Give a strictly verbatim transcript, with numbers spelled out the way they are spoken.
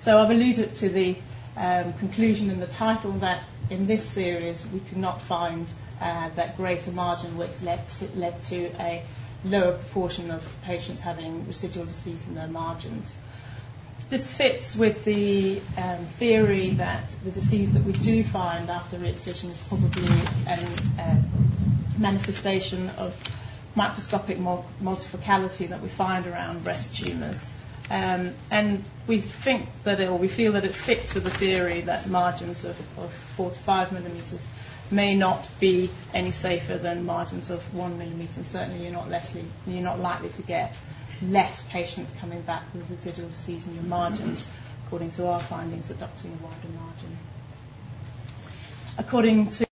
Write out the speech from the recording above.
So I've alluded to the um, conclusion in the title that in this series we could not find uh, that greater margin width led to, led to a lower proportion of patients having residual disease in their margins. This fits with the um, theory that the disease that we do find after re-excision is probably a uh, manifestation of microscopic multifocality that we find around breast tumours. Um, and we think that, it, or we feel that it fits with the theory that margins of, of four to five millimetres may not be any safer than margins of one millimetre, and certainly you're not, less, you're not likely to get less patients coming back with residual disease in your margins, according to our findings adopting a wider margin. According to